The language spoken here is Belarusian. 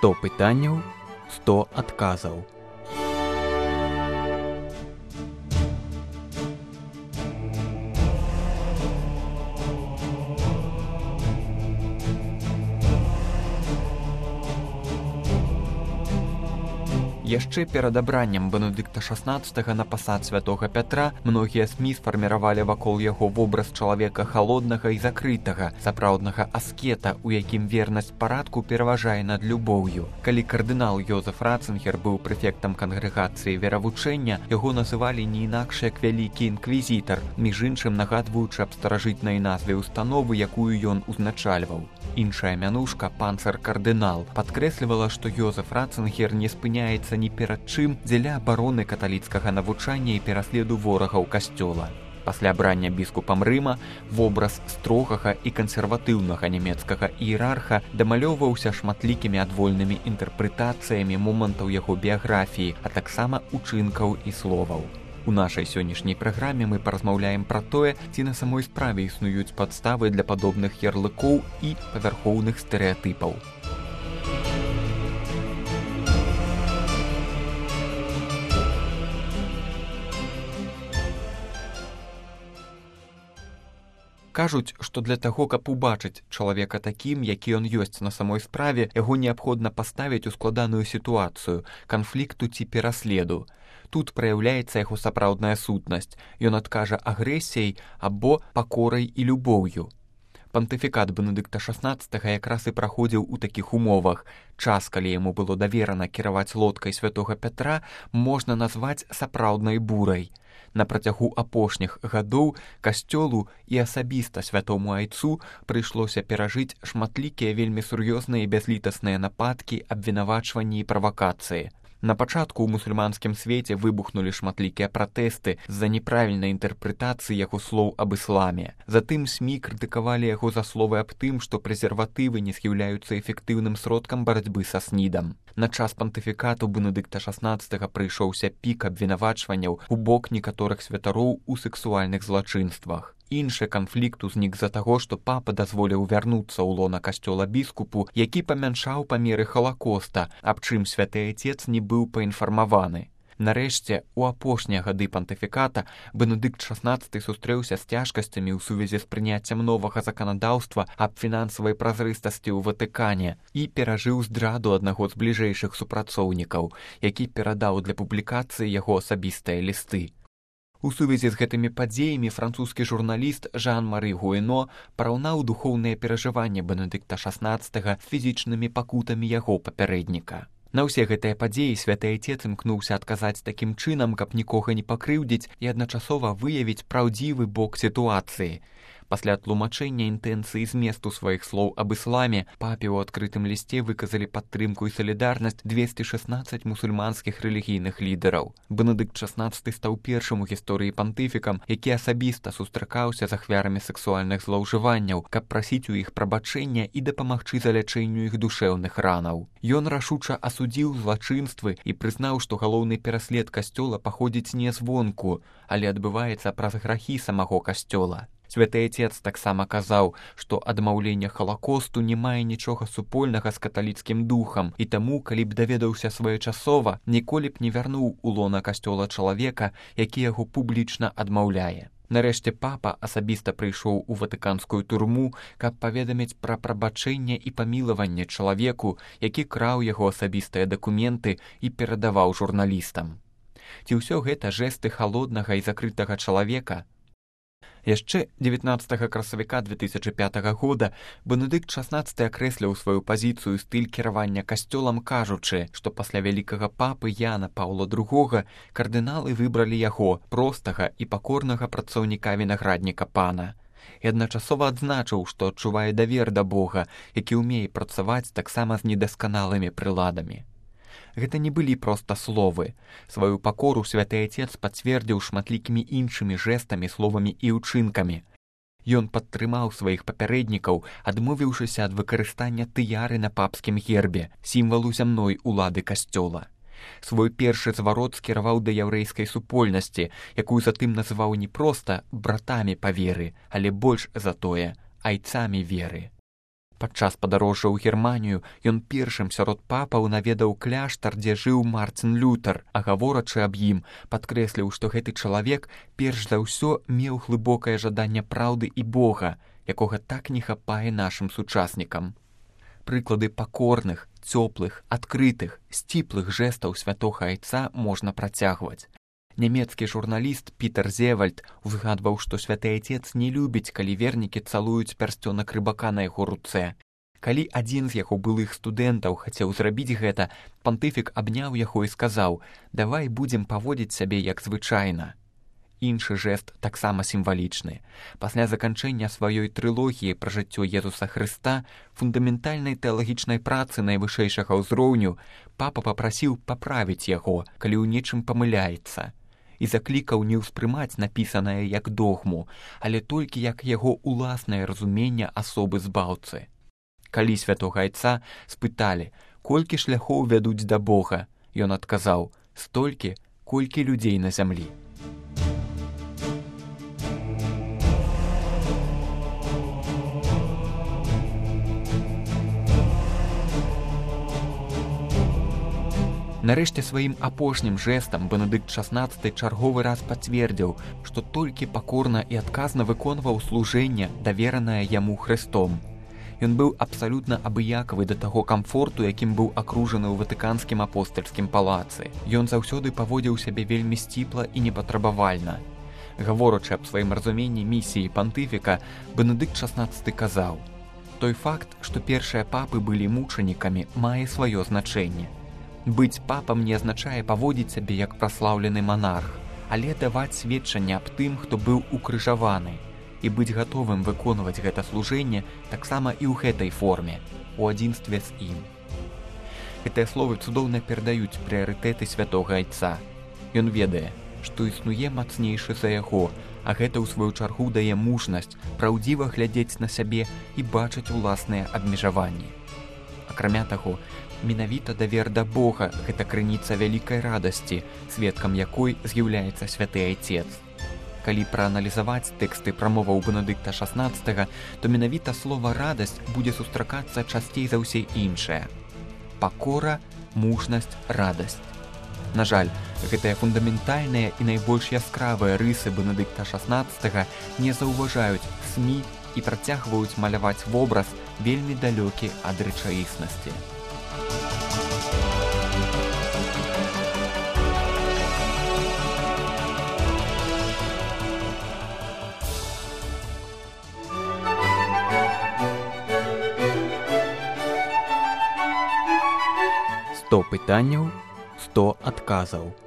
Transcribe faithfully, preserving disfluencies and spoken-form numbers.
сто пытанняў, сто адказаў. Яшчэ перад абраннем Бенедыкта шаснаццатага на пасад святога Пятра многія СМІ сфарміравалі вакол яго вобраз чалавека халоднага і закрытага, сапраўднага аскета, у якім вернасць парадку пераважае над любоўю. Калі кардынал Йозеф Ратцынгер быў прэфектам кангрэгацыі веравучэння, яго называлі не інакш як вялікі інквізітар, між іншым нагадваючы аб старажытнай назве установы, якую ён узначальваў. Іншая мянушка, панцыр-кардынал, падкрэслівала, што Йозеф Ратцынгер не спыняецца ні перад чым дзеля абароны каталіцкага навучання і пераследу ворагаў касцёла. Пасля абрання біскупам Рыма вобраз строгага і кансерватыўнага нямецкага іерарха дамалёўваўся шматлікімі адвольнымі інтэрпрэтацыямі момантаў яго біяграфіі, а таксама учынкаў і словаў. У нашай сённяшняй праграме мы паразмаўляем пра тое, ці на самой справе існуюць падставы для падобных ярлыкоў і павярхоўных стэрэатыпаў. Кажуць, што для таго, каб убачыць чалавека такім, які ён ёсць на самой справе, яго неабходна паставіць у складаную сітуацыю, канфлікту ці пераследу. Тут праяўляецца яго сапраўдная сутнасць. Ён адкажа агрэсіяй або пакорай і любоўю. Пантыфікат Бенедыкта шаснаццатага якраз і праходзіў у такіх умовах. Час, калі яму было даверана кіраваць лодкай святога Пятра, можна назваць сапраўднай бурай. На працягу апошніх гадоў касцёлу і асабіста святому айцу прыйшлося перажыць шматлікія вельмі сур'ёзныя і бязлітасныя нападкі, абвінавачванні і правакацыі. На пачатку ў мусульманскім свеце выбухнулі шматлікія пратэсты з-за неправільнай інтэрпрэтацыі яго слоў аб ісламе. Затым СМІ крытыкавалі яго за словы аб тым, што прэзерватывы не з'яўляюцца эфектыўным сродкам барацьбы са снідам. На час пантыфікату Бенедыкта шаснаццатага прыйшоўся пік абвінавачванняў у бок некаторых святароў у сэксуальных злачынствах. Іншы канфлікт узнік з-за таго, што папа дазволіў вярнуцца ў лона касцёла біскупу, які памяншаў памеры халакоста, аб чым святы айцец не быў паінфармаваны. Нарэшце, у апошнія гады пантыфіката Бенедыкт шаснаццаты сустрэўся з цяжкасцямі ў сувязі з прыняццем новага заканадаўства аб фінансавай празрыстасці ў Ватыкане і перажыў здраду аднаго з бліжэйшых супрацоўнікаў, які перадаў для публікацыі яго асабістыя лісты. У сувязі з гэтымі падзеямі французскі журналіст Жан-Мары Гуэно параўнаў духоўныя перажыванні Бенедыкта шаснаццатага з фізічнымі пакутамі яго папярэдніка. На ўсе гэтыя падзеі святы айцец імкнуўся адказаць такім чынам, каб нікога не пакрыўдзіць і адначасова выявіць праўдзівы бок сітуацыі. Пасля тлумачэння інтэнцыі зместу сваіх слоў аб ісламе папе ў адкрытым лісце выказалі падтрымку і салідарнасць двесце шаснаццаць мусульманскіх рэлігійных лідараў. Бенедыкт шаснаццаты стаў першым у гісторыі пантыфікам, які асабіста сустракаўся з ахвярамі сэксуальных злоўжыванняў, каб прасіць у іх прабачэння і дапамагчы залячэнню іх душэўных ранаў. Ён рашуча асудзіў злачынствы і прызнаў, што галоўны пераслед касцёла паходзіць не звонку, але адбываецца праз грахі самого касцёла. Святы айцец таксама казаў, што адмаўленне халакосту не мае нічога супольнага з каталіцкім духам, і таму, калі б даведаўся своечасова, ніколі б не вярнуў у лона касцёла чалавека, які яго публічна адмаўляе. Нарэшце папа асабіста прыйшоў у ватыканскую турму, каб паведаміць пра прабачэнне і памілаванне чалавеку, які краў яго асабістыя дакументы і перадаваў журналістам. Ці ўсё гэта жэсты халоднага і закрытага чалавека? Яшчэ дзевятнаццатага красавіка две тысячы пятага года Бенедыкт шаснаццаты акрэсліў сваю пазіцыю стыль кіравання касцёлам, кажучы, што пасля вялікага папы Яна Паўла другога кардыналы выбралі яго, простага і пакорнага працаўніка вінаградніка пана. І адначасова адзначыў, што адчувае давер да Бога, які ўмее працаваць таксама з недасканалымі прыладамі. Гэта не былі проста словы. Сваю пакору святы айцец пацвердзіў шматлікімі іншымі жэстамі, словамі і ўчынкамі. Ён падтрымаў сваіх папярэднікаў, адмовіўшыся ад выкарыстання тыяры на папскім гербе, сімвалу зямной улады касцёла. Свой першы зварот скіраваў да яўрэйскай супольнасці, якую затым называў не проста братамі па веры, але больш за тое айцамі веры. Падчас падарожжа ў Германію ён першым сярод папаў наведаў кляштар, дзе жыў Мартин Лютер, а гаворачы аб ім, падкрэсліў, што гэты чалавек перш за ўсё меў глыбокае жаданне праўды і Бога, якога так не хапае нашым сучаснікам. Прыклады пакорных, цёплых, адкрытых, сціплых жэстаў святога айца можна працягваць. Нямецкі журналіст Пітер Зевальд узгадваў, што святы айцец не любіць, калі вернікі цалуюць пярсцёнак рыбака на яго руцэ. Калі адзін з яго былых студэнтаў хацеў зрабіць гэта, пантыфік абняў яго і сказаў: «Давай будзем паводзіць сябе як звычайна». Іншы жэст таксама сімвалічны. Пасля заканчэння сваёй трылогіі пра жыццё Езуса Хрыста, фундаментальнай тэалагічнай працы найвышэйшага ўзроўню, папа папрасіў паправіць яго, калі ў нечым памыляецца, і заклікаў не ўспрымаць напісанае як догму, але толькі як яго ўласнае разуменне асобы збаўцы. Калі святога айца спыталі, колькі шляхоў вядуць да Бога, ён адказаў: «Столькі, колькі людзей на зямлі». Нарэшце сваім апошнім жэстам Бенедыкт шаснаццаты чарговы раз пацвердзіў, што толькі пакорна і адказна выконваў служэнне, даверанае яму Хрыстом. Ён быў абсалютна абыякавы да таго камфорту, якім быў акружаны ў ватыканскім апостальскім палацы. Ён заўсёды паводзіў сябе вельмі сціпла і непатрабавальна. Гаворачы аб сваім разуменні місіі пантыфіка, Бенедыкт шаснаццаты казаў: «Той факт, што першыя папы былі мучанікамі, мае сваё значэнне. Быць папам не азначае паводзіць сябе як праслаўлены манарх, але даваць сведчанне аб тым, хто быў укрыжаваны, і быць гатовым выконваць гэта служэнне таксама і ў гэтай форме, у адзінстве з ім». Гэтыя словы цудоўна перадаюць прыярытэты святога айца. Ён ведае, што існуе мацнейшы за яго, а гэта ў сваю чаргу дае мужнасць праўдзіва глядзець на сябе і бачыць уласныя абмежаванні. Акрамя таго, менавіта давер да Бога – гэта крыніца вялікай радасці, сведкам якой з'яўляецца святы айцец. Калі прааналізаваць тэксты прамоваў Бенедыкта шаснаццатага, то менавіта слова «радасць» будзе сустракацца часцей за ўсе іншыя. Пакора, мужнасць, радасць. На жаль, гэтыя фундаментальныя і найбольш яскравыя рысы Бенедыкта шаснаццатага не заўважаюць СМІ і працягваюць маляваць вобраз вельмі далёкі ад рэчаіснасці. сто пытанняў, сто адказаў.